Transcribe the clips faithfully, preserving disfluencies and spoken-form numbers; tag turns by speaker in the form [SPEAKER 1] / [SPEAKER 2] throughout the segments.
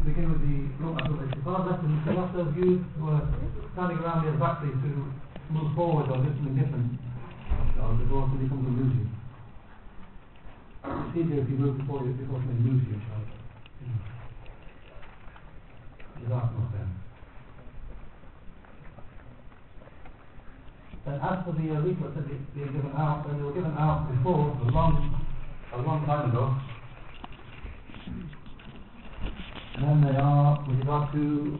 [SPEAKER 1] begin with the Lum'atul Istiqad lesson. A lot of you were standing around here exactly to move forward or do something different uh, before somebody comes and moves you. It's easier if you move before, you, before somebody moves you, child. That's not fair. And as for the uh, leaflets that they were given out, when they were given out before, a long, a long time ago, and then they are with regard to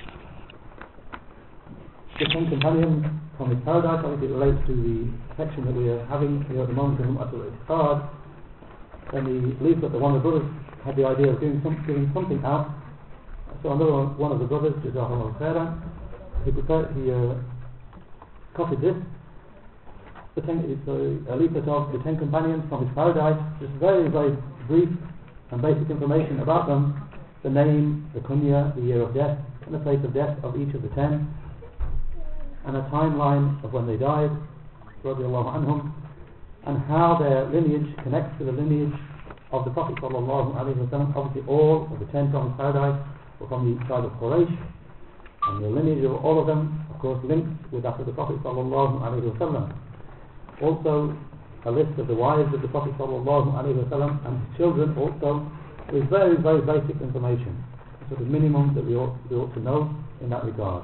[SPEAKER 1] the Ten Companions from his paradise. Obviously it relates to the section that we are having here at the moment in Lum'atul Istiqad. Then the leaflet that one of the brothers had the idea of doing some, giving something out. So another one of the brothers, Jazakallahu Khairan, he prepared, he uh, copied this. The ten, it's a, a leaflet of the Ten Companions from his paradise. Just very, very brief and basic information about them. The name, the kunya, the year of death, and the place of death of each of the ten, and a timeline of when they died, radiallahu anhum, and how their lineage connects to the lineage of the Prophet sallallahu alaihi wasallam. Obviously all of the ten from his paradise were from the tribe of Quraysh, and the lineage of all of them, of course, links with that of the Prophet sallallahu alaihi wasallam. Also, a list of the wives of the Prophet sallallahu alaihi wasallam and his children also, with very, very basic information, sort of minimum that we ought, we ought to know in that regard.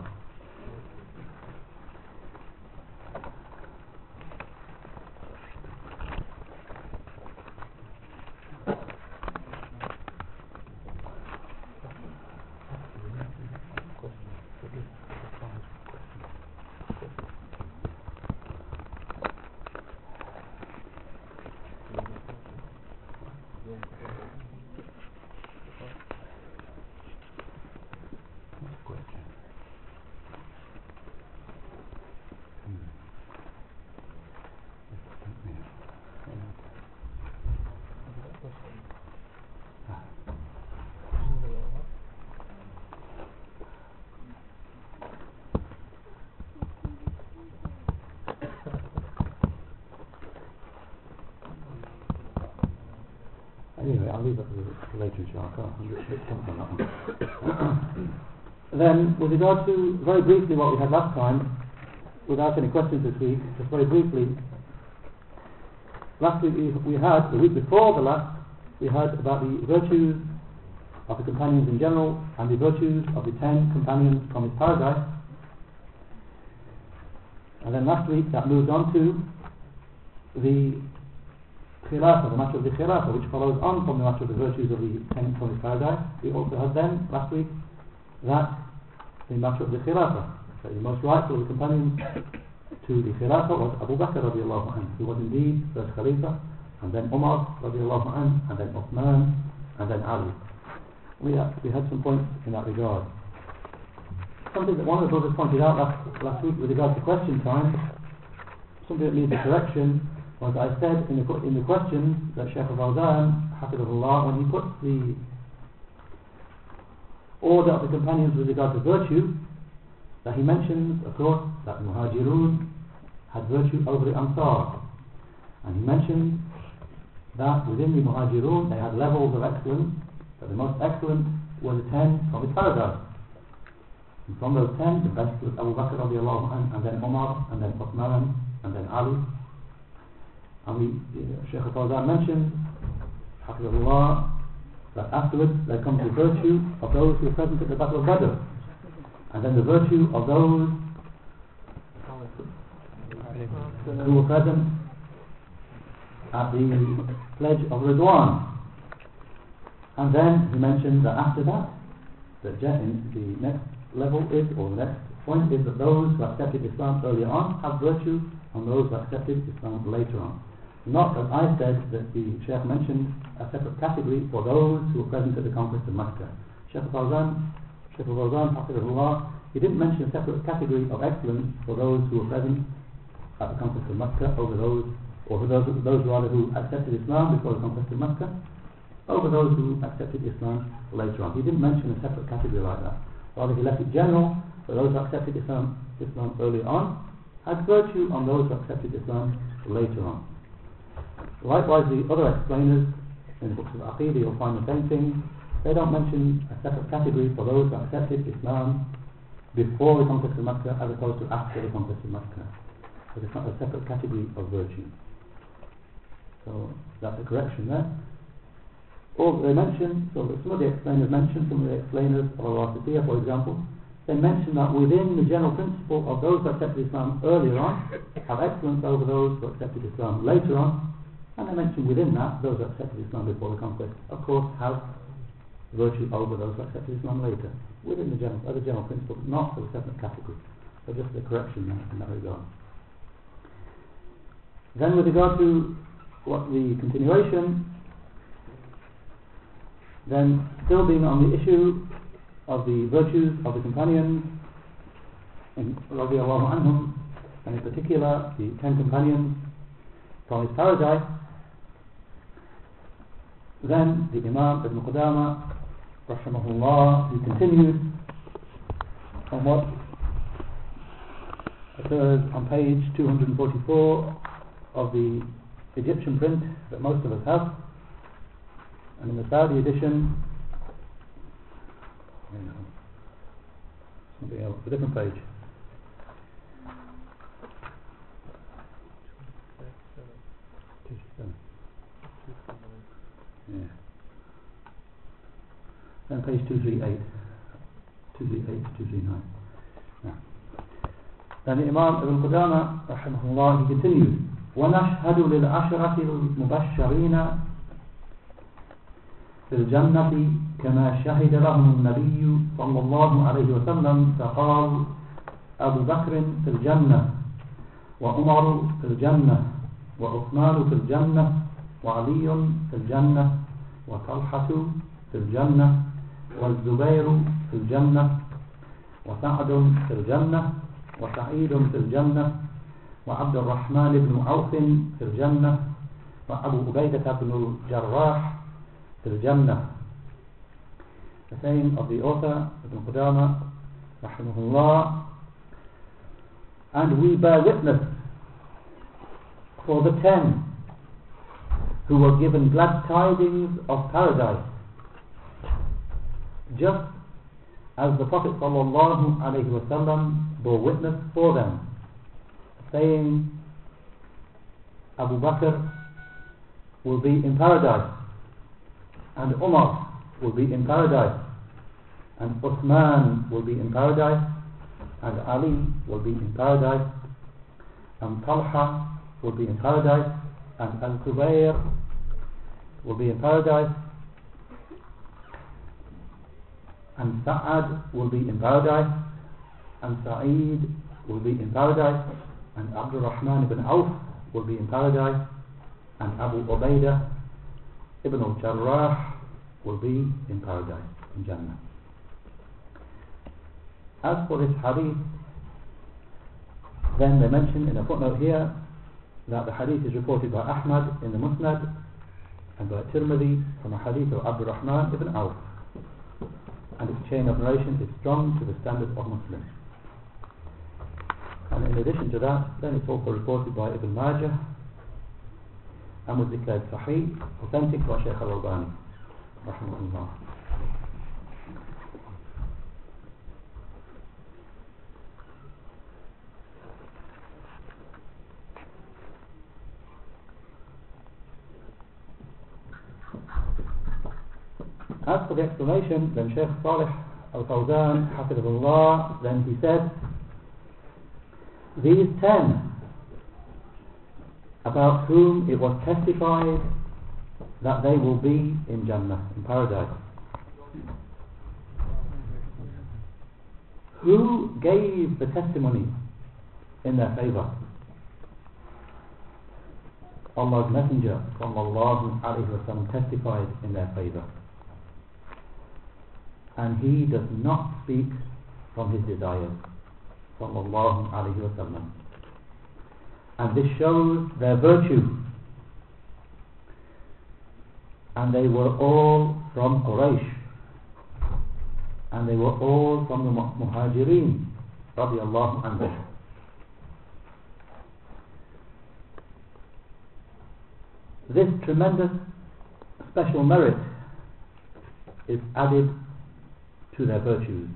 [SPEAKER 1] Anyway, I'll leave it for later, inshallah. I can't on that one. Then, with regard to, very briefly, what we had last time, without any questions this week, just very briefly, last week we, we had, the week before the last, we had about the virtues of the companions in general, and the virtues of the ten companions from his paradise. And then last week, that moved on to the Khilafah, the matter of the Khilafah, which follows on from the matter of the virtues of the ten from his paradise. We also had then, last week, that the matter of the Khilafah, that the most rightful of the companions to the Khilafah was Abu Bakr radiallahu anhu, who was indeed first Khalifa, and then Umar radiallahu anhu, and then Uthman, and then Ali. We had, we had some points in that regard. Something that one of the brothers pointed out last, last week with regard to question time, something that needs a correction, was I said in the, in the question that Shaykh al-Fawzan, hafidhahullah, when he put the order of the companions with regard to virtue, that he mentions, of course, that the Muhajirun had virtue over the Ansar. And he mentioned that within the Muhajirun they had levels of excellence, that the most excellent were the ten from his paradise. And from those ten, the best was Abu Bakr radiallahu anhu, and then Umar, and then Uthman, and then Ali. And we, uh, Shaykh al-Fawzan mentioned, hafidhahullah, that afterwards there comes the virtue of those who were present at the Battle of Badr, and then the virtue of those who were present at the Pledge of Ridwan. And then he mentioned that after that, the, the next level is, or the next point is, that those who accepted Islam earlier on have virtue, and those who accepted Islam later on. Not, as I said, that the Shaykh mentioned a separate category for those who were present at the conquest of Makkah. Shaykh al-Fawzan, Shaykh al-Fawzan, hafidhahullah, he didn't mention a separate category of excellence for those who were present at the conquest of Makkah over those, or for those, those rather who accepted Islam before the conquest of Makkah, over those who accepted Islam later on. He didn't mention a separate category like that. Rather, he left it general, for those who accepted Islam, Islam earlier on, had virtue on those who accepted Islam later on. Likewise, the other explainers in the books of Aqeedah, you'll find the same thing. they don't mention a separate category for those who accepted Islam before the conquest of Mecca as opposed to after the conquest of Mecca. So it's not a separate category of virtue. So that's a correction there. Or they mention, so some of the explainers mention, some of the explainers of Al-Wasitiyah, for example, they mention that within the general principle of those who accepted Islam earlier on have excellence over those who accepted Islam later on, and they mention within that those who accepted Islam before the conquest, of course, have virtue over those who accepted Islam later, within the general, as a general principle, not as a separate category. So just a correction there in that regard. Then with regard to what the continuation, then still being on the issue of the virtues of the companions, in radiallahu anhum, and in particular the ten companions from his paradise, then the Imam Ibn Qudama rahimahullah, he continues on what occurs on page two hundred forty-four of the Egyptian print that most of us have, and in the Saudi edition, something else, a different page. Yeah. Then page two thirty-eight, two thirty-eight to two thirty-nine. Yeah. Then the Imam Ibn Qudama rahimahullah, he continues, وَنَشْهَدُ لِلْعَشْرَةِ الْمُبَشَّرِينَ في الجنة كما شهد لهم النبي صلى الله عليه وسلم فقال أبو بكر في الجنة وعمر في الجنة وعثمان في الجنة وعلي في الجنة وطلحة في الجنة والزبير في الجنة وسعد في الجنة وسعيد في الجنة وعبد الرحمن بن عوف في الجنة وأبو عبيدة بن الجراح في الجنة. The saying of the author Ibn Qudama rahimahullah, and we bear witness for the ten who were given glad tidings of paradise, just as the Prophet sallallahu alaihi wasallam bore witness for them, saying Abu Bakr will be in paradise, and Umar will be in paradise, and Uthman will be in paradise, and Ali will be in paradise, and Talha will be in paradise, and Al-Zubayr will be in paradise, and Sa'ad will be in paradise, and Sa'id will be in paradise, and Abdul Rahman ibn Auf will be in paradise, and Abu Ubaidah Ibn al-Jarrah will be in paradise, in Jannah. As for this hadith, then they mention in a footnote here that the hadith is reported by Ahmad in the Musnad and by Tirmidhi from a hadith of Abdul Rahman ibn Auf, and its chain of narration is strong to the standard of Muslims. And in addition to that, then it's also reported by Ibn Majah and was declared Sahih, authentic by Shaykh al-Albani rahimahullah. As for the explanation, then Shaykh Salih al-Fawzan hafidhahullah, then he said, these ten about whom it was testified that they will be in Jannah, in paradise, who gave the testimony in their favour? Allah's Messenger sallallahu alayhi wa sallam testified in their favour, and he does not speak from his desires sallallahu alayhi wa sallam, and this shows their virtue, and they were all from Quraysh, and they were all from the Muhajirin radiyallahu anhum. This tremendous special merit is added to their virtues.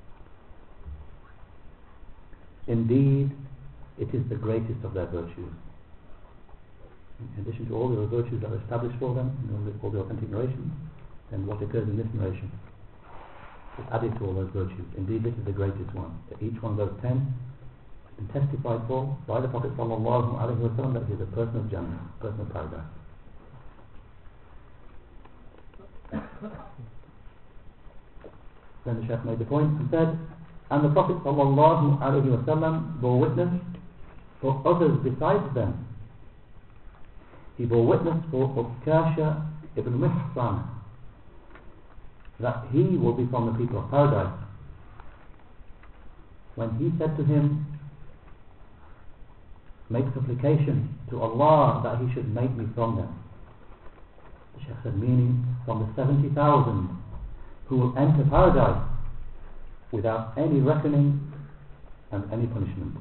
[SPEAKER 1] Indeed, it is the greatest of their virtues. In addition to all the other virtues that are established for them, in all the, all the authentic narrations, then what occurs in this narration is added to all those virtues. Indeed, this is the greatest one. That each one of those ten has been testified for by the Prophet sallallahu alaihi wasallam that he is a person of Jannah, a person of paradise. Then the Shaykh made the point and said, and the Prophet sallallahu alaihi wasallam bore witness for others besides them. He bore witness for Ukasha ibn Mihsan that he will be from the people of paradise, when he said to him, make supplication to Allah that he should make me from them. The Shaykh said, meaning from the seventy thousand who will enter paradise without any reckoning and any punishment.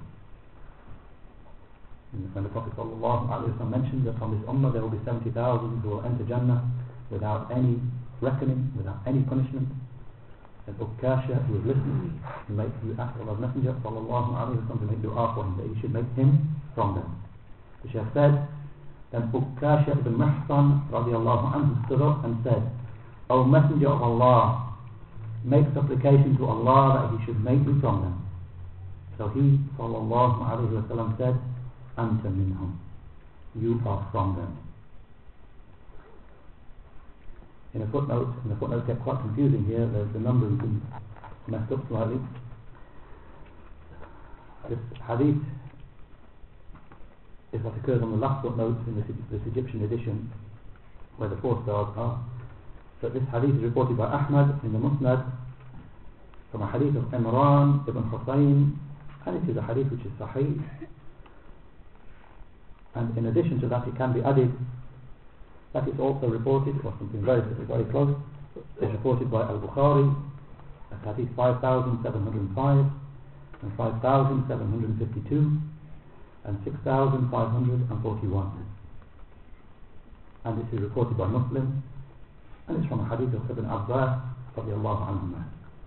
[SPEAKER 1] And when the Prophet ﷺ mentioned that from this ummah there will be seventy thousand who will enter Jannah without any reckoning, without any punishment, and Ukasha, who was listening, he, made, he asked Allah's Messenger ﷺ to make dua for him, that he should make him from them. The Shaykh said, then Ukasha ibn Mihsan radiallahu anhu stood up and said, O Messenger of Allah, make supplication to Allah that he should make me from them. So he sallallahu alayhi wa sallam said, Anta minhum, you are from them. In a footnote, and the footnote gets quite confusing here, there's the numbering been messed up slightly. This hadith is what occurs on the last footnote in this, this Egyptian edition, where the four stars are. But this hadith is reported by Ahmad in the Musnad from a hadith of Imran ibn Husayn, and it is a hadith which is sahih. And in addition to that, it can be added that is also reported, or something very, very close, is reported by Al-Bukhari as hadith five thousand seven hundred five and five thousand seven hundred fifty-two and six thousand five hundred forty-one. And this is reported by Muslim, and it's from a hadith of Ibn Abbas radiallahu anhuma.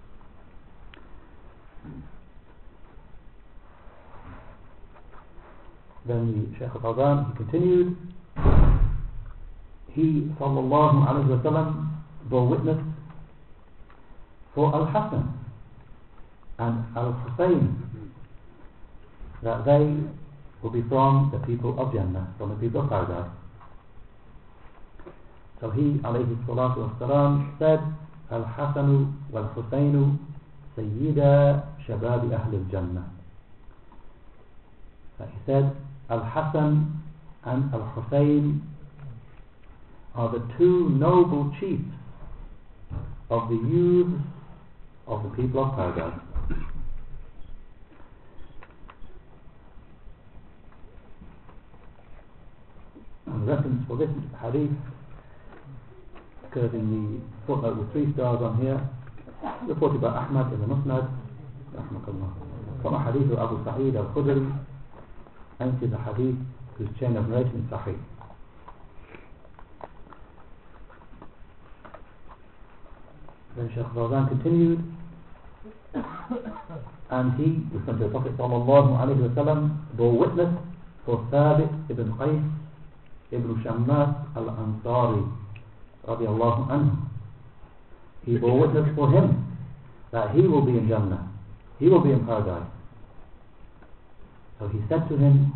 [SPEAKER 1] Then the Shaykh al-Fawzan, he continued, he sallallahu alayhi wa sallam bore witness for Al-Hasan and Al-Husayn that they will be from the people of Jannah, from the people of paradise. So he alayhi salatu wassalam said, Al-Hasanu wal-Husaynu sayyida shababi ahli al-Jannah. So he said, Al-Hasan and Al-Husayn are the two noble chiefs of the youths of the people of paradise. And the reference for this hadith occurs in the footnote with three stars on here, reported by Ahmad in the Musnad from a hadith of Abu Sa'id al-Khudri, and it is a hadith whose chain of narration is sahih. Then Shaykh Fawzan continued, and he, referring to the Prophet sallallahu alayhi wa sallam, bore witness for Thabit ibn Qais ibn Shammas al-Ansari radiallahu anhu. He bore witness for him that he will be in Jannah, he will be in paradise. So he said to him,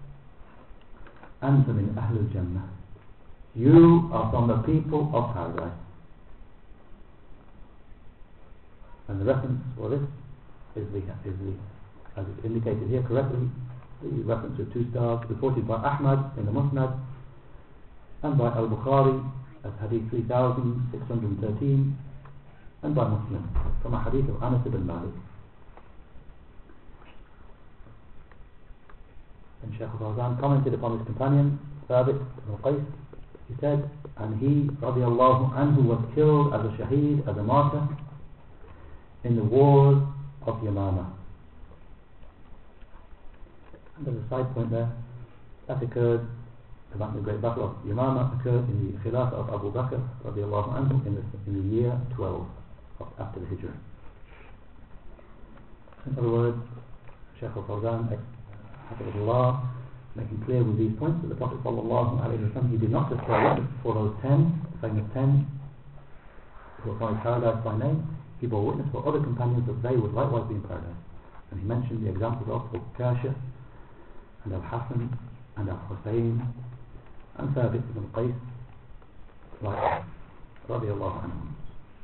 [SPEAKER 1] Anta min Ahlul Jannah, you are from the people of paradise. And the reference for this is the, is the as it's indicated here correctly, the reference with two stars reported by Ahmad in the Musnad and by Al-Bukhari as hadith three thousand six hundred thirteen and by Muslim from a hadith of Anas ibn Malik. And Shaykh al-Fawzan commented upon his companion Thabit ibn Qais. He said, and he radiallahu anhu was killed as a shaheed, as a martyr in the wars of Yamama. And there's a side point there that occurred the battle, the great battle of Yamama occurred in the Khilafah of Abu Bakr radiallahu anhu in the, in the year twelve of, after the Hijrah. In other words, Shaykh al-Fawzan, Hafidhullah, making clear with these points that the Prophet sallallahu alayhi wa sallam, he did not just bear witness for those ten, the famous ten who were promised paradise by name, he bore witness for other companions that they would likewise be in paradise. And he mentioned the examples of Ukasha and Al-Hasan and Al-Husayn and Thabit ibn Qais, like radiallahu anhum.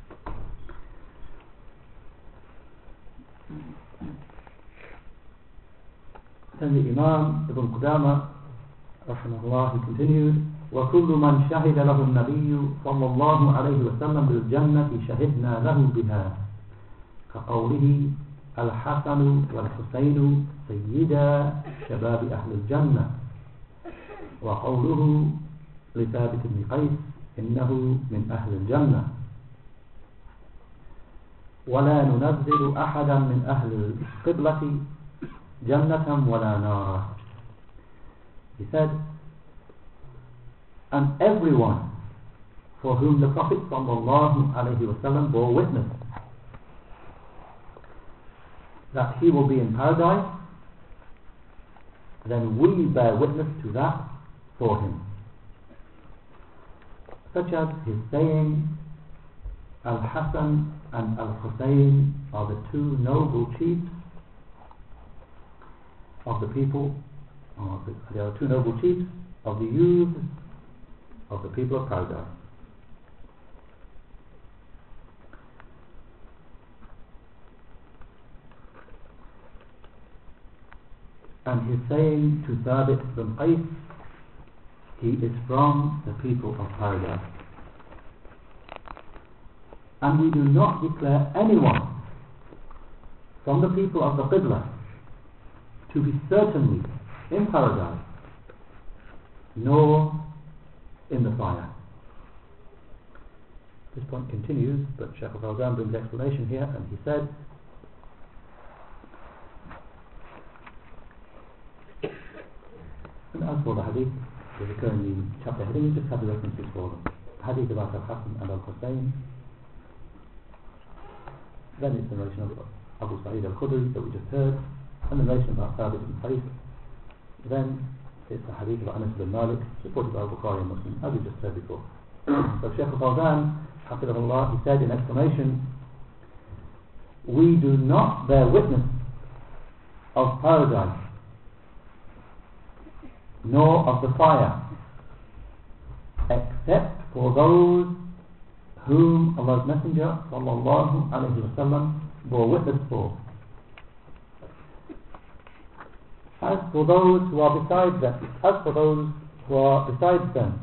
[SPEAKER 1] Then the Imam Ibn Qudama rahimahullah, he continued, وَكُلُّ مَنْ شَهِدَ لَهُ النَّبِيُّ صَلَّى اللَّهُ عَلَيْهِ وَسَلَّمْ بِالْجَنَّةِ شَهِدْنَا لَهُ بِهَا كَقَوْلِهِ الحسن والحسين سيدا شباب أهل الجنة، وقوله لثابت بن قيس إنه من أهل الجنة، ولا ننزل أحدا من أهل القبلة جنة ولا نارا. He said, and everyone for whom the Prophet sallallahu alaihi wasallam bore witness that he will be in paradise, then we bear witness to that for him. Such as his saying, Al-Hasan and Al-Husayn are the two noble chiefs of the people, or the, they are two noble chiefs of the youths of the people of paradise. And his saying to Thabit ibn Qais, he is from the people of paradise. And we do not declare anyone from the people of the Qibla to be certainly in paradise, nor in the fire. This point continues, but Shaykh al-Fawzan brings explanation here, and he said, and as for the hadith that occur in the chapter heading, we just have the references for them. Hadith about Al-Hasan and Al-Husayn, then it's the narration of Abu Sa'id al-Khudri that we just heard, and the narration about Thabit ibn Qais. Then it's the hadith of Anas ibn Malik, supported by Bukhari and Muslim, as we just said before. So Shaykh al-Fawzan, hafidhahullah, he said in explanation, we do not bear witness of paradise nor of the fire, except for those whom Allah's Messenger sallallahu alaihi wasallam bore witness for. As for those who are besides them, as for those who are besides them,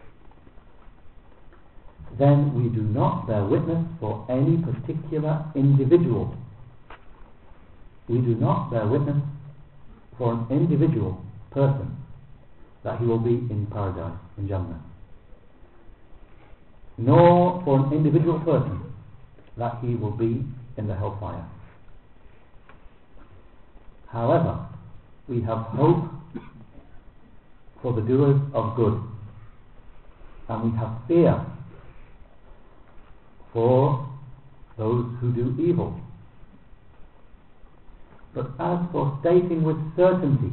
[SPEAKER 1] then we do not bear witness for any particular individual. We do not bear witness for an individual person that he will be in paradise, in Jannah, nor for an individual person that he will be in the hellfire. However, we have hope for the doers of good, and we have fear for those who do evil. But as for stating with certainty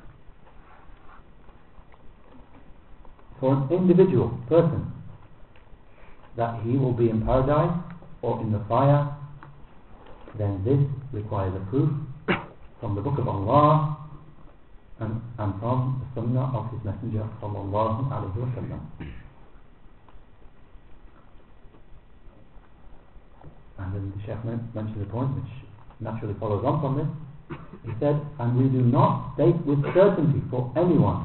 [SPEAKER 1] for an individual person that he will be in paradise or in the fire, then this requires a proof from the Book of Allah and, and from the Sunnah of His Messenger sallallahu alaihi wasallam. And then the Shaykh mentioned the point which naturally follows on from this. He said, and we do not state with certainty for anyone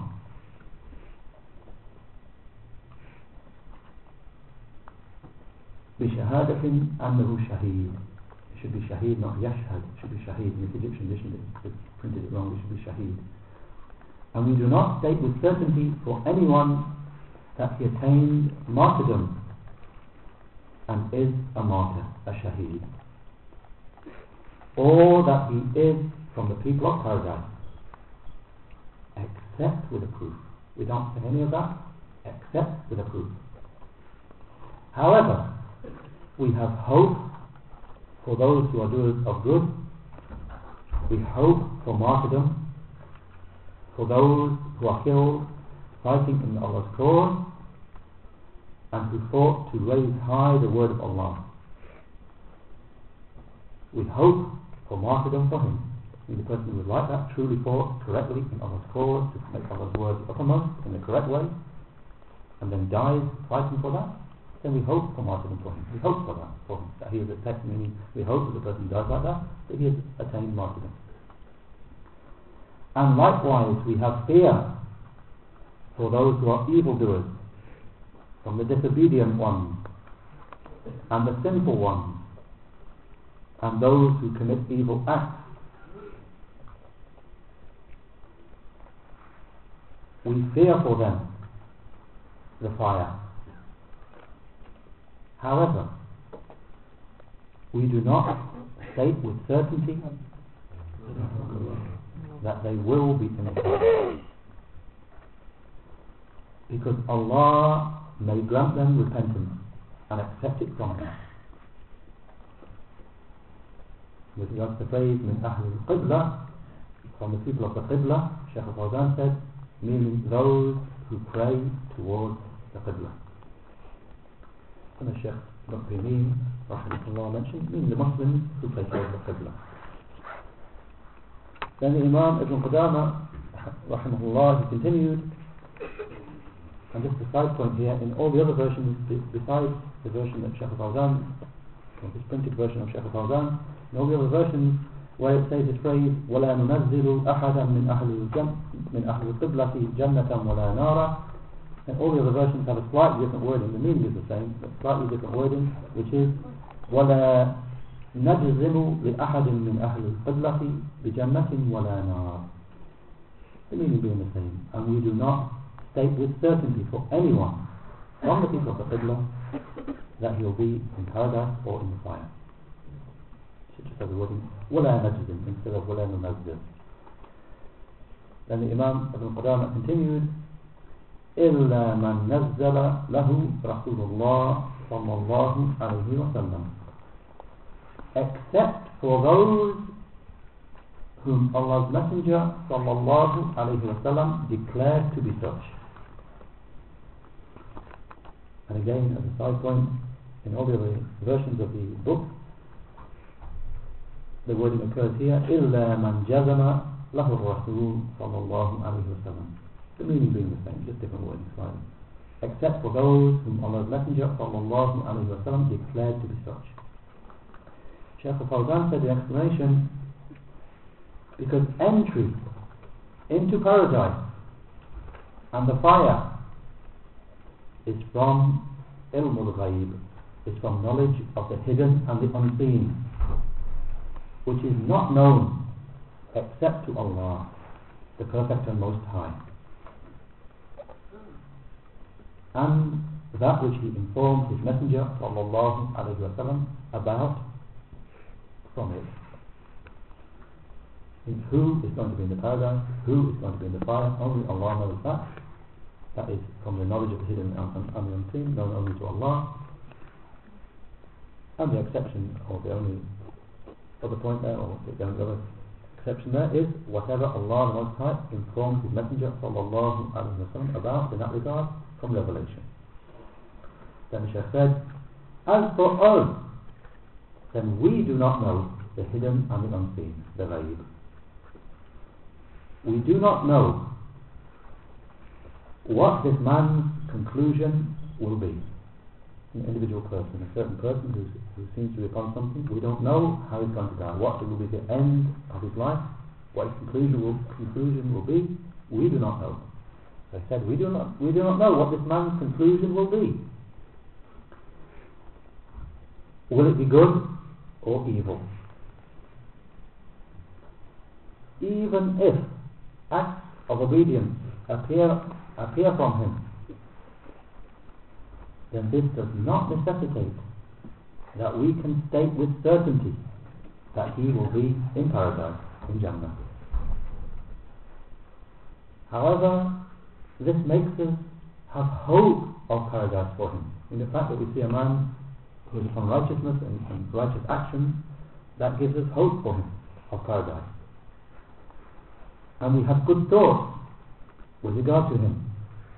[SPEAKER 1] بشهادة أنه شهيد. It should be shaheed, not yashhad. It should be shaheed. In the Egyptian edition they printed it wrong. It should be shaheed. And we do not state with certainty for anyone that he attained martyrdom and is a martyr, a shaheed, or that he is from the people of paradise, except with a proof We don't say any of that except with a proof. However, we have hope for those who are doers of good. We hope for martyrdom for those who are killed fighting in Allah's cause and who fought to raise high the word of Allah. We hope for martyrdom for him. And the person who was like that truly fought correctly in Allah's cause to make Allah's word uppermost in the correct way and then died fighting for that, then we hope for martyrdom for him. We hope for that for him, that he is attacked, meaning we hope that the person who dies like that, that he has attained martyrdom. And likewise we have fear for those who are evildoers, from the disobedient ones and the sinful ones and those who commit evil acts. We fear for them the fire. However, we do not state with certainty that they will be in the fire, because Allah may grant them repentance and accept it from them. With regards to the phrase min Ahl al-Qibla, from the people of the Qibla, Shaykh al-Fawzan said, meaning those who pray towards the Qibla. And the Shaykh Ibn Uthaymeen rahimahullah mentioned, meaning the Muslims who pray towards the Qibla. Then the Imam Ibn Qudama rahimahullah, he continued, and just a side point here, in all the other versions besides the version that Shaykh al-Fawzan, or this printed version of Shaykh al-Fawzan, in all the other versions where it says this phrase وَلَا نُنَزِّلُ أَحَدًا مِنْ أَهْلِ مِنْ أَهْلِ الْقِبْلَةِ جَنَّةً وَلَا نَارًا, and all the other versions have a slightly different wording. The meaning is the same, but slightly different wording, which is وَلَا نَجْزِمُ لِأَحَدٍ مِنْ أَهْلِ الْقِبْلَةِ بِجَنَّةٍ وَلَا نَارٍ. The meaning being the same, and we do not state with certainty for anyone from the people of the Qibla that he will be in paradise or in the fire. Should just have the wording وَلَا نَجْزِمْ instead of وَلَا نُنَزِّلْ. Then the Imam Ibn Qudama continued, إِلَّا مَنْ نَزَّلَ لَهُ رَسُولُ اللَّهِ صَلَّى اللَّهُ عَلَيْهِ وَسَلَّمَ, except for those whom Allah's Messenger sallallahu alayhi wa sallam declared to be such. And again, as a side point, in all the other versions of the book, the wording occurs here, إِلَّا مَنْ جَزَمَ لَهُ الرَّسُولُ صَلَّى اللَّهُ عَلَيْهِ وَسَلَّمَ. The meaning being the same, just different wording slightly. Except for those whom Allah's Messenger sallallahu alayhi wa sallam declared to be such. Shaykh al-Fawzan said the explanation, because entry into paradise and the fire is from ilm al-ghayb, is from knowledge of the hidden and the unseen, which is not known except to Allah, the Perfect and Most High, and that which He informed His Messenger sallallahu alayhi wa sallam about from it. Means who is going to be in the paradise, who is going to be in the fire, only Allah knows that. That is from the knowledge of the hidden and the unseen, known only to Allah. And the exception, or the only other point there, or the only other exception there, is whatever Allah the Most High informs His Messenger sallallahu alayhi wa sallam about in that regard from revelation. Then the Shaykh said, as for us, then we do not know the hidden and the unseen, the ghaib. We do not know what this man's conclusion will be. An individual person, a certain person who, who seems to be upon something, we don't know how he's going to die, what will be the end of his life, what his conclusion will, conclusion will be, we do not know. As I said, we do not, we do not know what this man's conclusion will be. Will it be good or evil? Even if acts of obedience appear appear from him, then this does not necessitate that we can state with certainty that he will be in paradise, in Jannah. However, this makes us have hope of paradise for him. In the fact that we see a man who is upon righteousness and, and righteous actions, that gives us hope for him of paradise. And we have good thoughts with regard to him.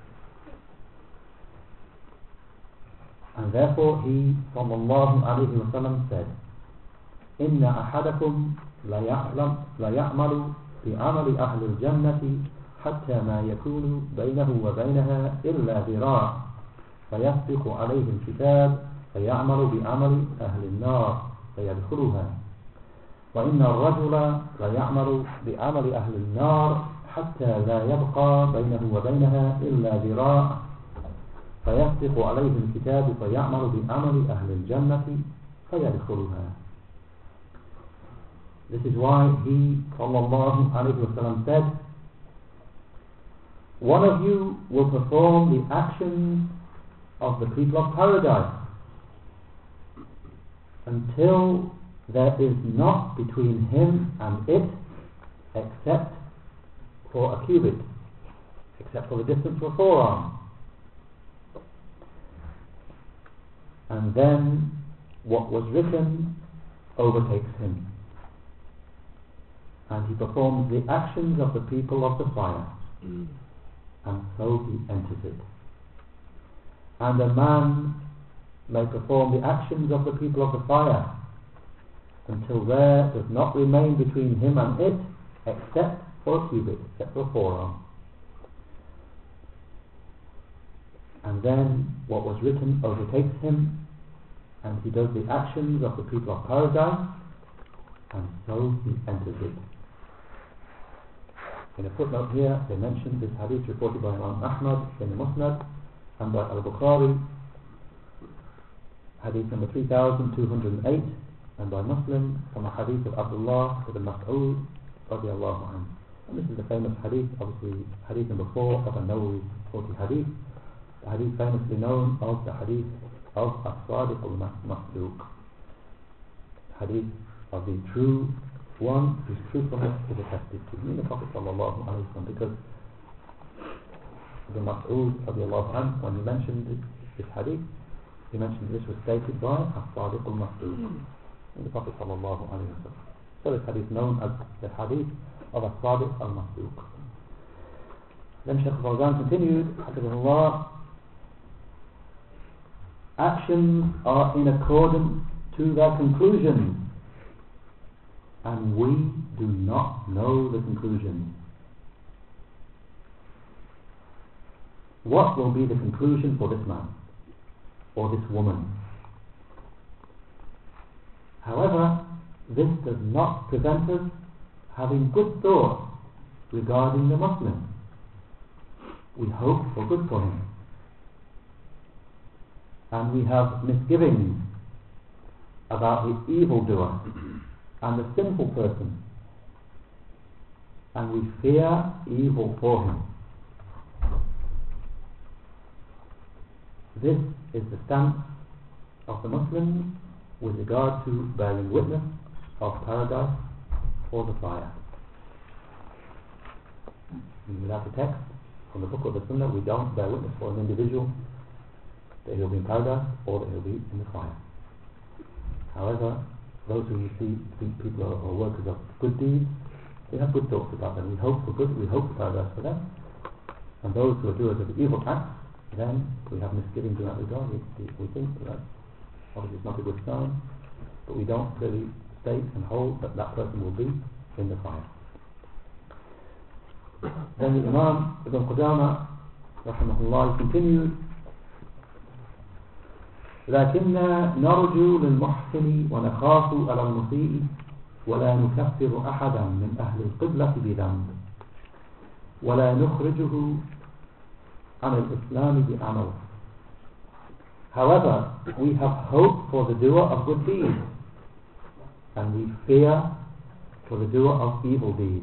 [SPEAKER 1] And therefore he, sallallahu alayhi wa sallam, said, إِنَّ أَحَدَكُمْ لَيَعْمَلُ بِعَمَلِ أَهْلِ الْجَنَّةِ حَتَّى مَا يَكُونُ بَيْنَهُ وَبَيْنَهَا إِلَّا ذِرَاعٌ فَيَسْبِقُ عَلَيْهِ الْكِتَابُ فَيَعْمَلُ بِعَمَلِ أَهْلِ النَّارِ فَيَدْخُلُهَا وَإِنَّ الرَّجُلَ لَيَعْمَلُ بِعَمَلِ أَهْلِ النَّارِ حَتَّى لَا يَبْقَى بَيْنَهُ وَبَيْنَهَا إِلَّا ذِرَاعٌ فيسبق عليه الكتاب فيعمل بعمل أهل الجنة فيدخلها. This is why he, sallallahu alayhi wa sallam, said, one of you will perform the actions of the people of paradise until there is not between him and it except for a cubit, except for the distance of a forearm. And then what was written overtakes him, and he performs the actions of the people of the fire, mm. and so he enters it. And a man may perform the actions of the people of the fire until there does not remain between him and it except for a cubit, except for a forearm. And then what was written overtakes him, and he does the actions of the people of paradise, and so he enters it. In a footnote here, they mention this hadith reported by Imam Ahmad in the Musnad and by Al-Bukhari, hadith number three thousand two hundred eight, and by Muslim from a hadith of Abdullah ibn Mas'ud radiyallahu anhu. And this is the famous hadith, obviously hadith number four of An-Nawawi's forty hadith, the hadith famously known as the hadith of As-Sadiq al-Masduq, hadith of the true one whose truthfulness is attested to. Meaning the Prophet sallallahu alayhi wa sallam, because the Mas'ud radiyallahu anhu, when he mentioned this, this hadith, he mentioned this was stated by As-Sadiq al-Masduq, the Prophet sallallahu alayhi wa sallam. So this hadith known as the hadith of As-Sadiq al-Masduq. Then Shaykh Fawzan continued, hafidhahullah, actions are in accordance to their conclusions, and we do not know the conclusion. What will be the conclusion for this man or this woman? However, this does not prevent us having good thoughts regarding the Muslim. We hope for good for him, and we have misgivings about the evildoer and the sinful person, and we fear evil for him. This is the stance of the Muslims with regard to bearing witness of paradise or the fire. Without the text from the book of the Sunnah, we don't bear witness for an individual that he'll be in paradise or that he'll be in the fire. However, those who see people are, are workers of good deeds, we have good thoughts about them. We hope for good, we hope for paradise for them. And those who are doers of evil acts, then we have misgivings in that regard. We, we, we think that obviously it's not a good sign, but we don't really state and hold that that person will be in the fire. Then the Imam Ibn Qudama rahimahullah continued, لكننا نرجو للمحسن ونخاف على المسيء ولا نكفر أحدا من أهل القبلة بذنب ولا نخرجه عن الإسلام بعمل. However, we have hope for the doer of good deeds, and we fear for the doer of evil deeds,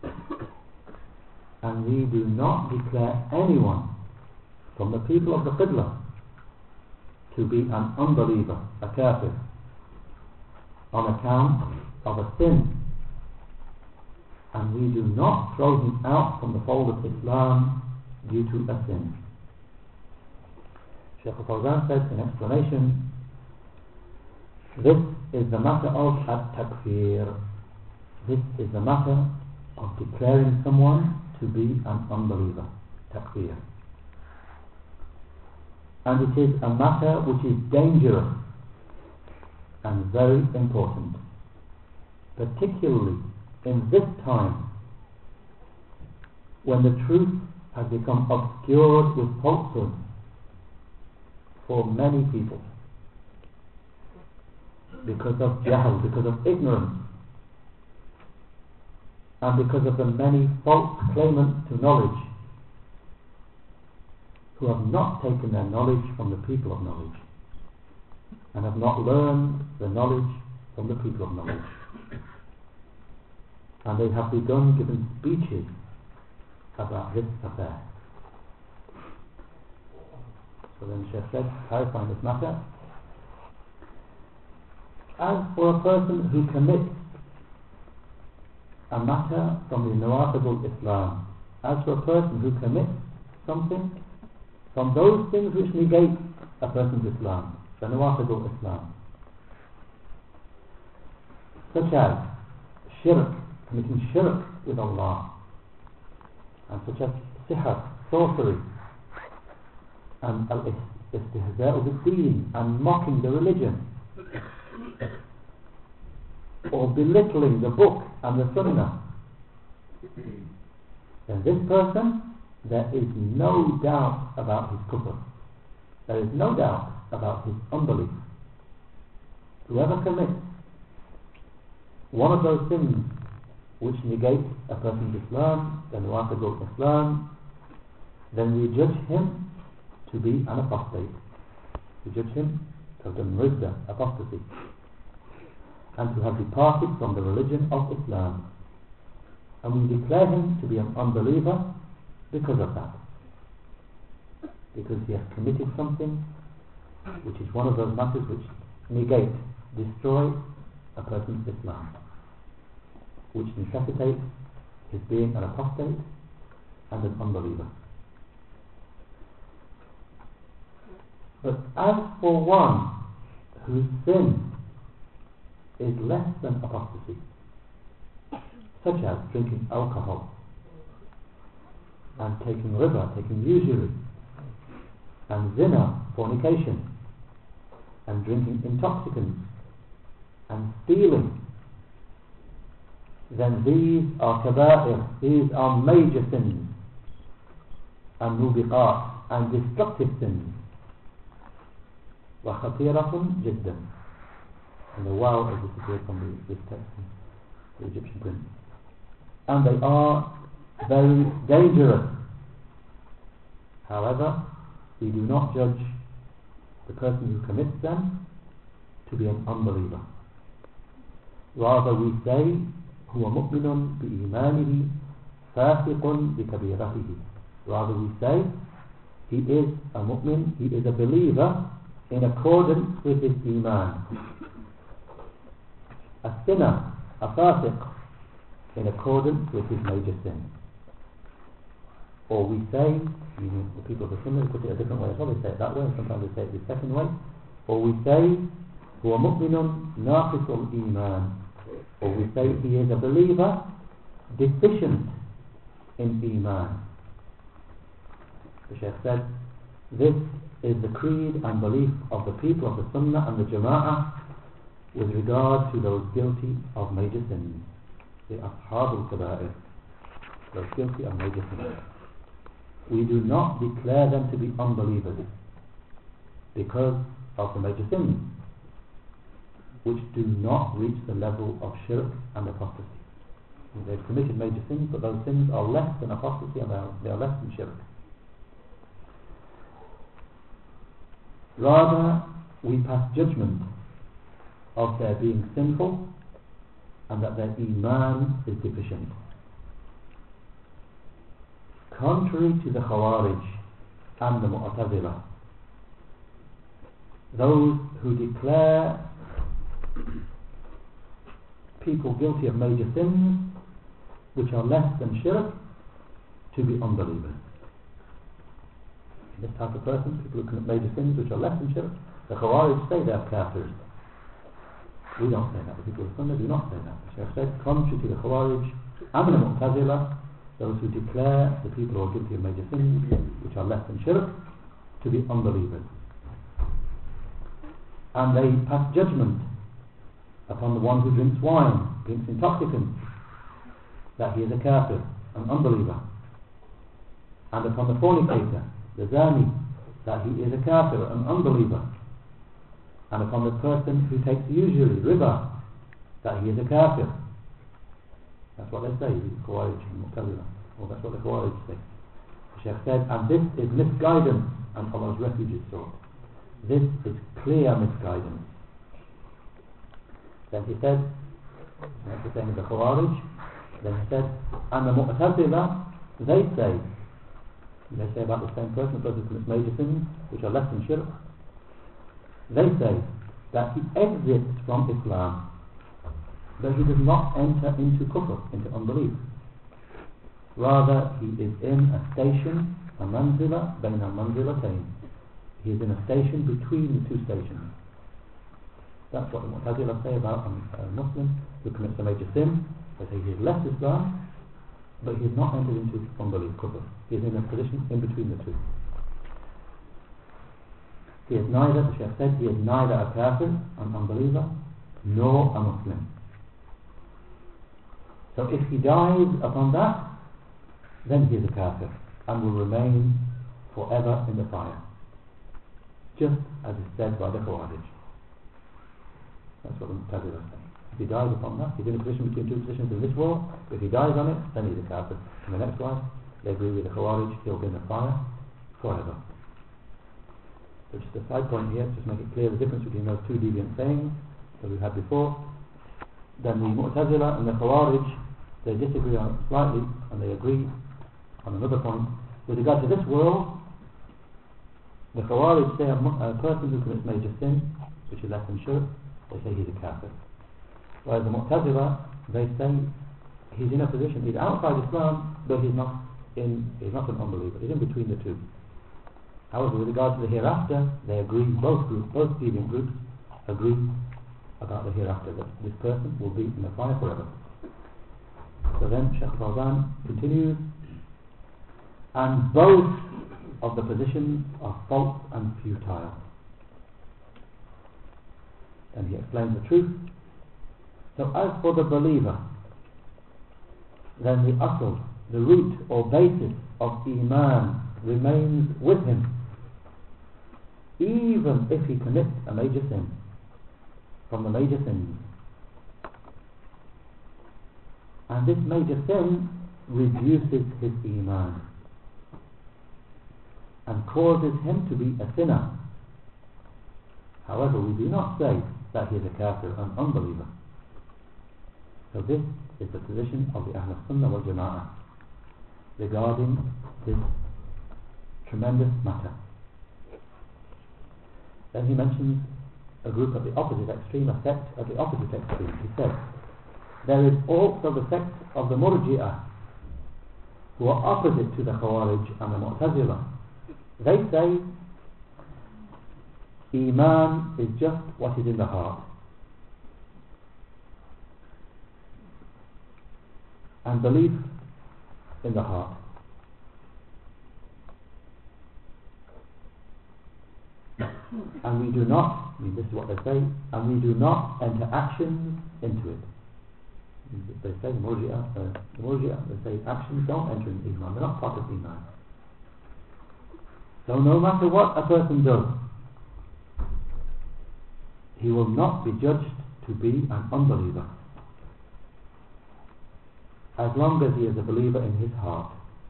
[SPEAKER 1] and we do not declare anyone from the people of the Qibla to be an unbeliever, a kafir, on account of a sin, and we do not throw him out from the fold of Islam due to a sin. Shaykh al-Fawzan said in explanation, this is the matter of at-takfir. This is the matter of declaring someone to be an unbeliever. Takfir. And it is a matter which is dangerous and very important, particularly in this time when the truth has become obscured with falsehood for many people because of jahl, because of ignorance, and because of the many false claimants to knowledge who have not taken their knowledge from the people of knowledge and have not learned the knowledge from the people of knowledge, and they have begun giving speeches about this affair. So then Shaykh said, clarifying this matter, as for a person who commits a matter from the Nawaqid al-Islam, as for a person who commits something from those things which negate a person's Islam, the Nawaqid al-Islam, such as shirk, committing shirk with Allah, and such as sihr, sorcery, and al-istihza'u bid-deen, and mocking the religion, or belittling the book and the sunnah, then this person, there is no doubt about his kufr. There is no doubt about his unbelief. Whoever commits one of those things which negate a person's Islam, the Nawaqid al-Islam, then we judge him to be an apostate. We judge him to have done ridda, apostasy, and to have departed from the religion of Islam. And we declare him to be an unbeliever because of that. Because he has committed something which is one of those matters which negate, destroy a person's Islam, which necessitates his being an apostate and an unbeliever. But as for one whose sin is less than apostasy, such as drinking alcohol and taking riba, taking usury, and zina, fornication, and drinking intoxicants, and stealing, then these are kaba'ir, these are major sins, and mubiqat, and destructive sins. wa khatiratun jiddan. And the wow has disappeared from the, this text in the Egyptian print. And they are very dangerous. However, we do not judge the person who commits them to be an unbeliever. Rather we say, huwa mu'minun bi imanihi fasiqun bi kabiratihi. Rather we say, he is a mu'min, he is a believer in accordance with his iman. A sinner, a fasiq, in accordance with his major sin. Or we say, meaning the people of the Sunnah put it a different way as well, they say it that way, sometimes they say it the second way. Or we say, huwa mu'minun naqisul iman. Or we say he is a believer deficient in iman. The Shaykh said, this is the creed and belief of the people of the Sunnah and the Jama'ah with regard to those guilty of major sins, the Ashab al-Kaba'ir, those guilty of major sins. We do not declare them to be unbelievers because of the major sins, which do not reach the level of shirk and apostasy. They've committed major sins, but those sins are less than apostasy and they are less than shirk. Rather, we pass judgment of their being sinful and that their iman is deficient. Contrary to the Khawarij and the Mu'tazila, those who declare people guilty of major sins which are less than shirk to be unbelievers. This type of person, people who commit major sins which are less than shirk, the Khawarij say they are kafirs. We don't say that. The people of Sunnah do not say that. The Shaykh said, contrary to the Khawarij and the Mu'tazila, those who declare the people who are guilty of major sins which are less than shirk to be unbelievers. And they pass judgment upon the one who drinks wine, drinks intoxicants, that he is a kafir, an unbeliever. And upon the fornicator, the zani, that he is a kafir, an unbeliever. And upon the person who takes usury, riba, that he is a kafir. That's what they say, the Khawarij and Mu'tazila. Well, that's what the Khawarij say. The Shaykh said, and this is misguidance, and Allah's refuge is sought. This is clear misguidance. Then he said, that's the same as the Khawarij. Then he said, and the Mu'tazila, they say, they say about the same person, the person who commits major sins, which are less than shirk, they say that he exits from Islam, but he does not enter into kufr, into unbelief. Rather, he is in a station, a manzila, bayna manzilatayn. He is in a station between the two stations. That's what the Mu'tazila say about a Muslim who commits a major sin. They say he has left Islam, but he has not entered into unbelief, kufr. He is in a position in between the two. He is neither, the Shaykh said, he is neither a kafir, an unbeliever, nor a Muslim. So if he dies upon that, then he is a kafir and will remain forever in the fire, just as is said by the Khawarij. That's what the Mu'tazila say. If he dies upon that, he's in a position between two positions in this world. If he dies on it, then he's a kafir. In the next life, they agree with the Khawarij, he'll be in the fire forever. So just a side point here, just make it clear the difference between those two deviant sayings that we had before. Then the Mu'tazila and the Khawarij, they disagree on it slightly, and they agree on another point. With regard to this world, the Khawarij say a, a person who commits major sin, which is less than shirk, they say he's a kafir. Whereas the Mu'tazila, they say he's in a position, he's outside Islam, but he's not in, he's not an unbeliever, he's in between the two. However, with regard to the hereafter, they agree, both groups, both deviant groups agree about the hereafter, that this person will be in the fire forever. So then Shaykh Fawzan continues, and both of the positions are false and futile. And he explains the truth. So as for the believer, then the asl, the root or basis of Iman remains with him, even if he commits a major sin from the major sins. And this major sin reduces his Iman and causes him to be a sinner. However, we do not say that he is a kafir, an unbeliever. So this is the position of the Ahl Sunnah wal Jama'ah regarding this tremendous matter. Then he mentions a group at the opposite extreme, a sect at the opposite extreme. He said, there is also the sect of the Murji'ah, who are opposite to the Khawarij and the Mu'tazila. They say Iman is just what is in the heart, and belief in the heart. And we do not, I mean this is what they say, and we do not enter actions into it. They say, Murji'ah, uh, Murji'ah, they say actions don't enter into Iman, they're not part of Iman. So no matter what a person does, he will not be judged to be an unbeliever, as long as he is a believer in his heart.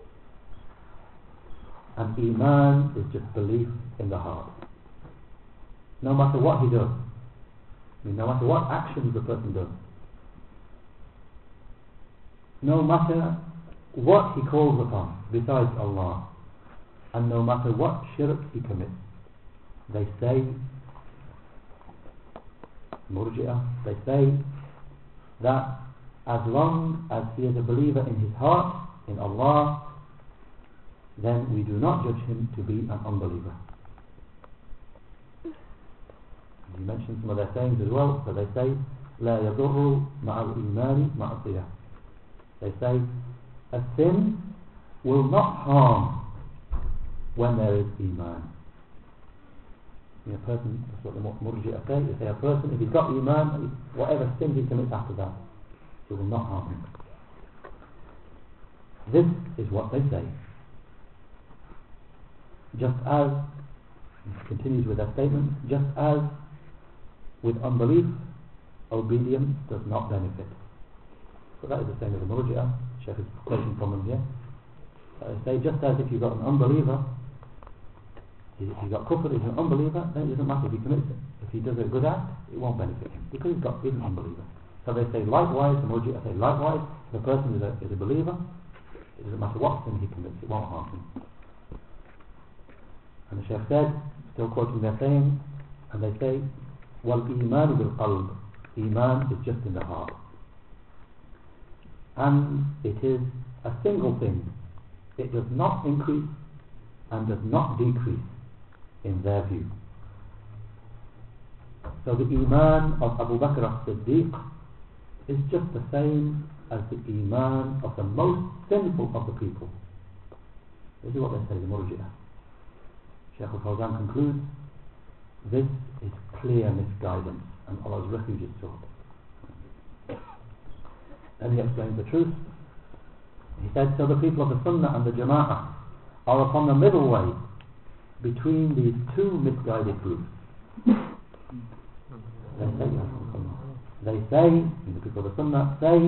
[SPEAKER 1] And Iman is just belief in the heart. No matter what he does, I mean, no matter what actions the person does, no matter what he calls upon besides Allah, and no matter what shirk he commits, they say, Murji'ah, they say that as long as he is a believer in his heart, in Allah, then we do not judge him to be an unbeliever. You mentioned some of their sayings as well, so they say لا يضر مع الإيمان معصية. They say a sin will not harm when there is Iman. A person, that's what the Murji'ah say, they say a person, if he's got Iman, whatever sin he commits after that, it will not harm him. This is what they say. Just as, it continues with their statement, just as with unbelief, obedience does not benefit. So that is the same as the Murji'ah. Sheikh is quoting from them here. Uh, they say just as if you've got an unbeliever, if you've got kufr, he's an unbeliever, then it doesn't matter if he commits it. If he does a good act, it won't benefit him because he's got he's an unbeliever. So they say likewise, the Murji'ah say likewise, if a person is a, is a believer, it doesn't matter what sin he commits, it won't harm him. And the Shaykh said, still quoting their saying, and they say, وَالْإِيمَانُ بِالْقَلْبِ, Iman is just in the heart. And it is a single thing. It does not increase and does not decrease in their view. So the Iman of Abu Bakr as-Siddiq is just the same as the Iman of the most sinful of the people. This is what they say, the Murji'ah. Shaykh al-Fawzan concludes, this is clear misguidance and Allah's refuge is sought. And he explains the truth. He said, so the people of the Sunnah and the Jama'ah are upon the middle way between these two misguided groups. They say, they say, the people of the Sunnah say,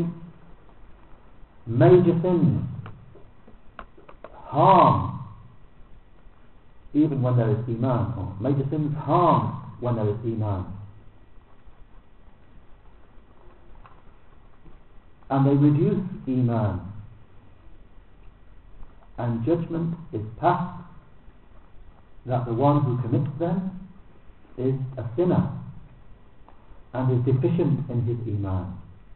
[SPEAKER 1] major sins harm even when there is Iman, or major sins harm when there is Iman. And they reduce Iman. And judgment is passed that the one who commits them is a sinner and is deficient in his Iman.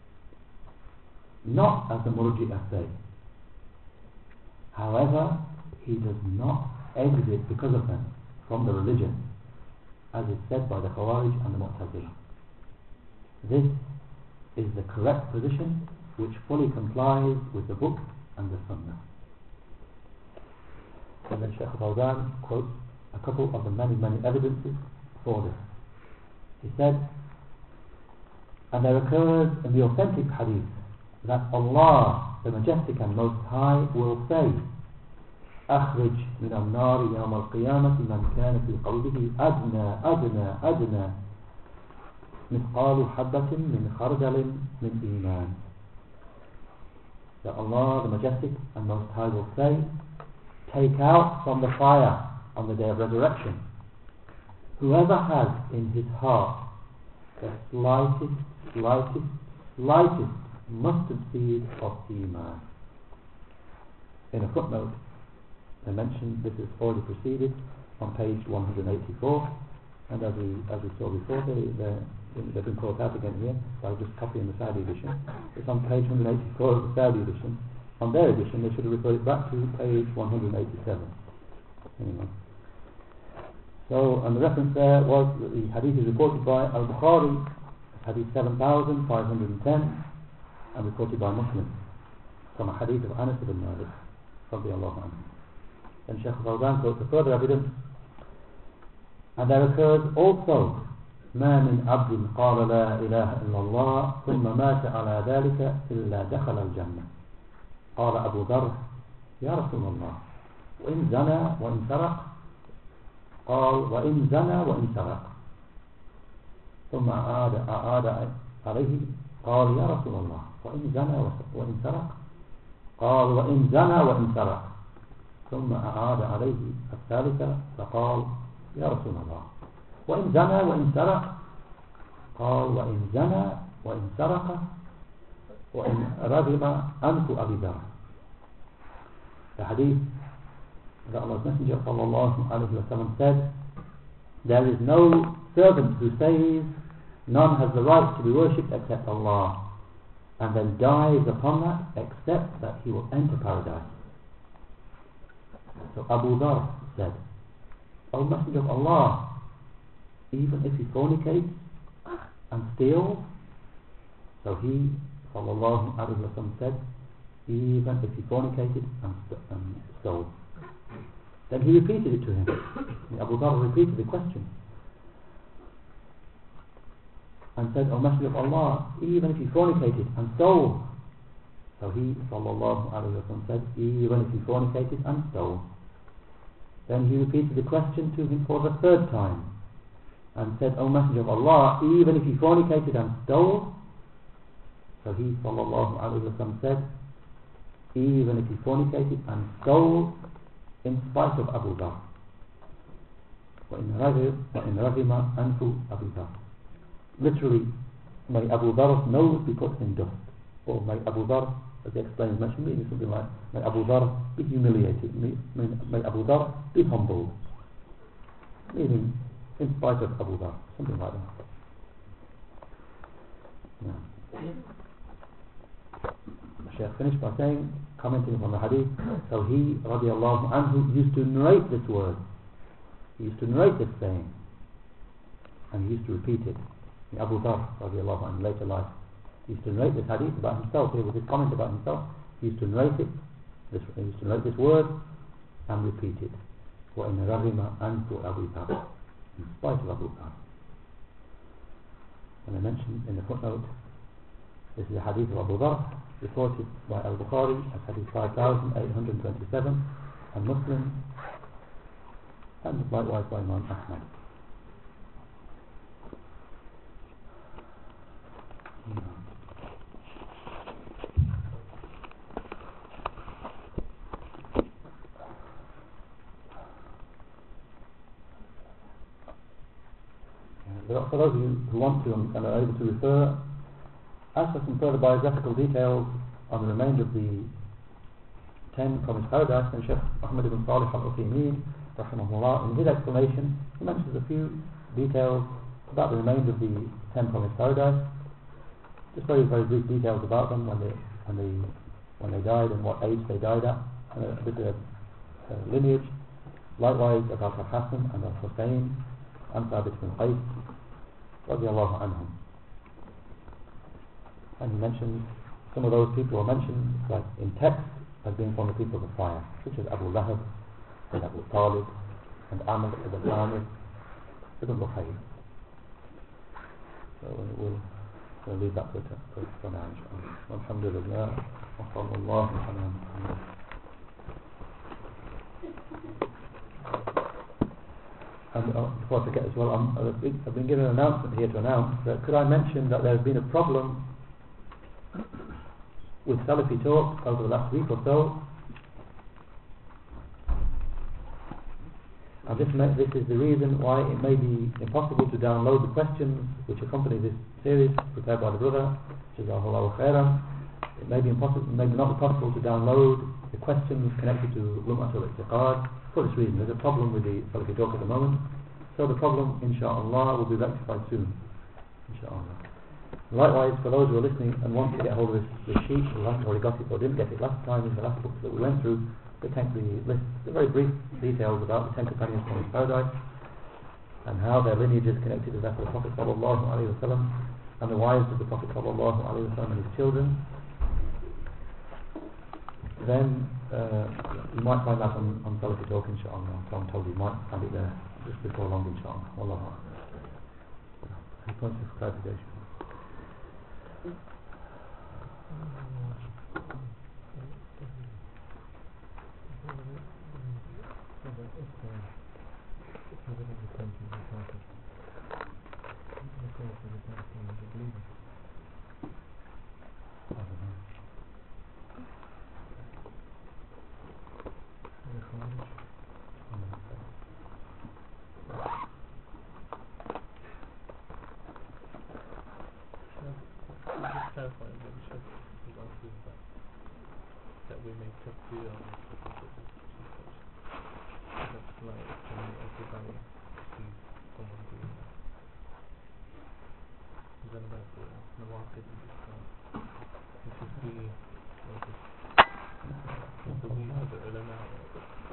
[SPEAKER 1] Not as the Murji'ah say. However, he does not exit because of them from the religion, as is said by the Khawarij and the Mu'tazila. This is the correct position which fully complies with the book and the Sunnah. And then Shaykh al-Fawzan quotes a couple of the many, many evidences for this. He said, and there occurs in the authentic hadith that Allah, the Majestic and Most High, will say, أخرج من النار يوم القيامة من كان في قلبه أدنى أدنى أدنى مثقال حبة من خردل من إيمان. That Allah, the Majestic and Most High, will say, take out from the fire on the day of resurrection whoever has in his heart the slightest, slightest, slightest mustard seed of Iman. In a footnote, they mentioned this is already preceded on page one hundred eighty-four, and as we as we saw before, they, they've been called out again here, so I'll just copy in the Saudi edition. It's on page one hundred eighty-four of the Saudi edition. On their edition, they should have referred it back to page one hundred eighty-seven. Anyway. So, and the reference there was that the hadith is reported by Al-Bukhari, hadith seven thousand five hundred ten, and reported by Muslim, from a hadith of Anas ibn Malik, radiyallahu anhu. And Shaykh al-Fawzan quotes a further evidence, and there occurs also ما من عبد قال لا إله إلا الله ثم مات على ذلك إلا دخل الجنة. قال أبو ذر يا رسول الله وإن زنى وإن سرق؟ قال وإن زنى وإن سرق. ثم أعاد أعاد عليه قال يا رسول الله وإن زنى وإن سرق؟ قال وإن زنى وإن سرق. ثم أعاد عليه الثالثة فقال يا رسول الله وإن زنى وإن سرق؟ قال وإن زنى وإن سرق وإن رغم أنف أبي ذر. The hadith that Allah's Messenger sallallahu alayhi wa sallam said, there is no servant who says none has the right to be worshipped except Allah, and then dies upon that except that he will enter paradise. So Abu Dhar said, O Messenger of Allah, even if he fornicates and steals, so he, sallallahu alayhi wa sallam, said, even if he fornicated and, st and stole. Then he repeated it to him. Abu Dhar repeated the question and said, O Messenger of Allah, even if he fornicated and stole. So he, sallallahu alayhi wa sallam, said, even if he fornicated and stole. Then he repeated the question to him for the third time and said, O Messenger of Allah, even if he fornicated and stole. So he, sallallahu alayhi wa sallam, said, even if he fornicated and stole in spite of Abu Dhar. وَإِنْ رَغِمَ أَنْفُ أَبِي Dhar. Literally, may Abu Dhar's nose be put in dust, or may Abu Dhar, as he explains, mentioned meaning something like, may Abu Dhar be humiliated, may, may, may Abu Dhar be humbled, meaning in spite of Abu Dhar, something like that. Yeah. The Shaykh finished by saying, commenting on the hadith, so he, radiallahu anhu, used to narrate this word, he used to narrate this saying, and he used to repeat it. Abu Dhar, radiallahu anhu, in later life, he used to narrate this hadith about himself. Here was his comment about himself. He used to narrate it, this, he used to narrate this word and repeat it. وَإِنَّ رَغِمَ أَنْفُ أَبِي Dhar, in spite of Abu Dhar. And I mentioned in the footnote, this is a hadith of Abu Dhar, reported by Al-Bukhari as hadith five thousand eight hundred twenty-seven, and Muslim, and likewise by Imam Ahmad. For those of you who want to and are able to refer, as for some further biographical details on the remainder of the ten promised paradise, and Shaykh Muhammad ibn Salih al-Uthaymeen, rahimahullah, in his explanation, he mentions a few details about the remainder of the ten promised paradise. Just very, very brief details about them, when they, when they, when they died and what age they died at, and a bit of uh, lineage. Likewise about Al-Hasan and Al-Hussein and Thabit bin Qais, radiallahu anhum. And he mentions some of those people are mentioned, like in text, as being from the people of the fire, such as Abu Lahab and Abu Talib and Amr ibn Amir ibn Luhayy. So we'll, we'll leave that for, for, for now, inshallah. Alhamdulillah, wa sallallahu ala Muhammad. And uh, before I forget as well, I'm, I've, been, I've been given an announcement here to announce that could I mention that there has been a problem with Salafi Talk over the last week or so, and this, may, this is the reason why it may be impossible to download the questions which accompany this series prepared by the brother, Jazakallahu khairan. It may be impossible, may not be possible to download the questions connected to Lum'at al-I'tiqad. For this reason, there's a problem with the Salafi Talk at the moment, so the problem, inshaAllah, will be rectified soon, inshaAllah. Likewise, for those who are listening and want to get hold of this, this sheet, who haven't already got it or didn't get it last time in the last books that we went through, they take the list, the very brief details about the ten companions from his paradise and how their lineage is connected to that of the Prophet sallallahu alaihi wasallam and the wives of the Prophet sallallahu alaihi wasallam and his children. Then uh, you might find that on, on Salafi Talk, inshaAllah. Someone told you you might find it there just before long, inshaAllah. Wallahu a'lam. Any points of clarification?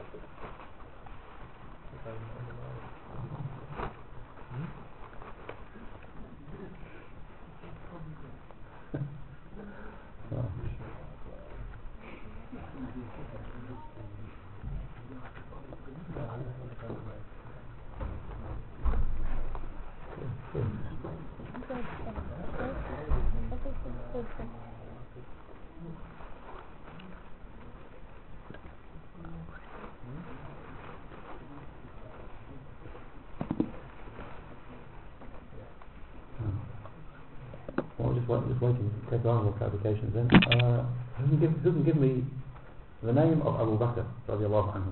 [SPEAKER 1] Well, just, wait, just waiting to take on more clarifications then. Uh, who can give, who can give me the name of Abu Bakr radiallahu anhu?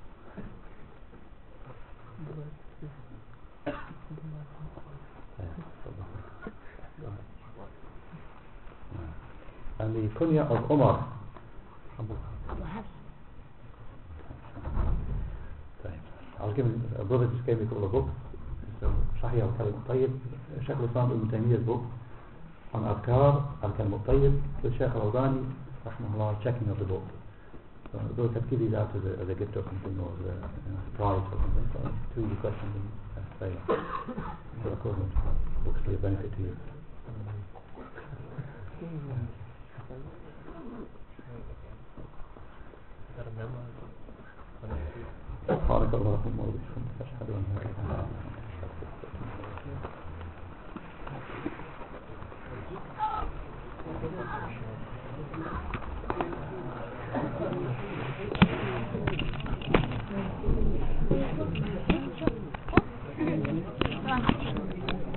[SPEAKER 1] And the kunya of Umar. I was given, a brother just gave me a couple of books. So, Sahih al-Kalim al-Tayyib, Shaykh al-Islam ibn Taymiyyah's book on Adhkar al-Kalim al-Tayyib, with Shaykh al-Awdani, rahmahullah, checking of the book. So those have to give these out as a, as a gift or something, or as a, you know, prize or something. So two easy questions and uh, say, so of course, books will be a benefit to you. سبحانك اللهم وبحمدك أشهد أن لا إله إلا أنت